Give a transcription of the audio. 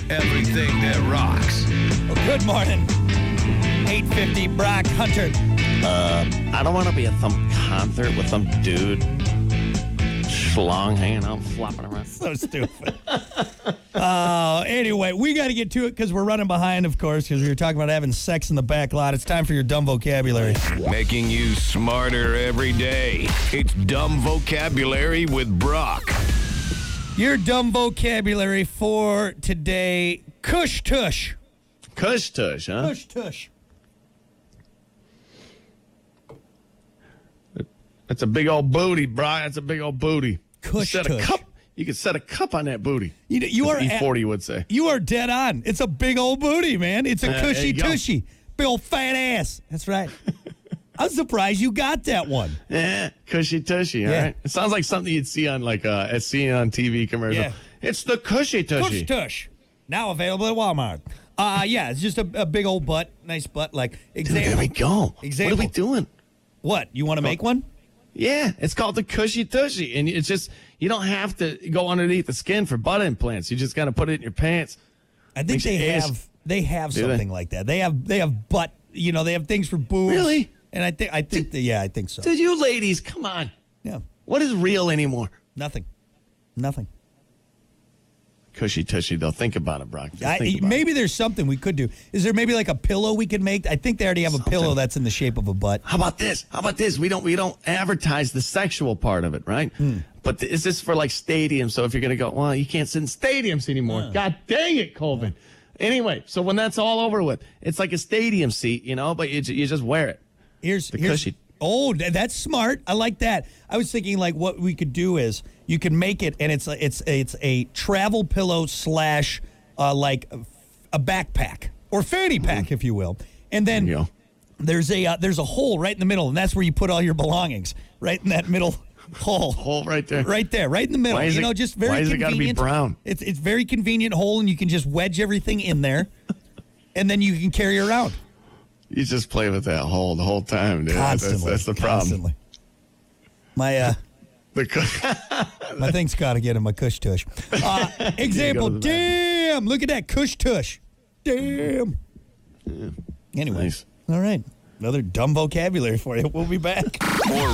everything that rocks. Well, good morning. 850 Brock Hunter. I don't want to be at some concert with some dude schlong hanging out, flopping around. So stupid. Anyway, we got to get to it because we're running behind, of course, because we were talking about having sex in the back lot. It's time for your dumb vocabulary. Making you smarter every day. It's Dumb Vocabulary with Brock. Your dumb vocabulary for today, cush tush. Cush tush, huh? Cush tush. That's a big old booty, Brian. That's a big old booty. Cush Set a tush. cup. You could set a cup on that booty. You are E40 would say. You are dead on. It's a big old booty, man. It's a there cushy you go. tushy. Big old fat ass. That's right. I'm surprised you got that one. Yeah, cushy tushy. All Yeah. right. It sounds like something you'd see on like a on TV commercial. Yeah. It's the cushy tushy. Cush tush. Now available at Walmart. Yeah, it's just a big old butt. Nice butt. Like, Dude, there example. we go. Example. What are we doing? What? You want to make one? Yeah, it's called the cushy tushy, and it's just you don't have to go underneath the skin for butt implants. You just got to put it in your pants. I think Makes they your ass- have. They have Do they? something like that. They have butt. You know, they have things for boobs. Really? And I think I think so. Dude, you ladies, come on. Yeah. What is real anymore? Nothing. Cushy tushy, though. Think about it, Brock. Just think about Maybe there's something we could do. Is there maybe like a pillow we could make? I think they already have a pillow that's in the shape of a butt. How about this? We don't advertise the sexual part of it, right? But is this for like stadiums? So if you're gonna go, well, you can't sit in stadiums anymore. God dang it, Colvin. Anyway, so when that's all over with, it's like a stadium seat, but you just wear it. Here's cushy. Oh, that's smart. I like that. I was thinking like what we could do is you can make it, and it's a travel pillow slash like a backpack or fanny pack, if you will. And then There you go. there's a hole right in the middle, and that's where you put all your belongings. Right in that middle hole. Hole right there. Right there, right in the middle. Why is it- just very why has it convenient. gotta be brown? It's very convenient hole, and you can just wedge everything in there, and then you can carry it around. You just play with that hole the whole time, dude. Constantly. That's the problem. Constantly. My my thing's got to get in my cush tush. Example, Go to the bathroom. damn, look at that cush tush. Damn. Anyway, Nice. all right. Another dumb vocabulary for you. We'll be back. More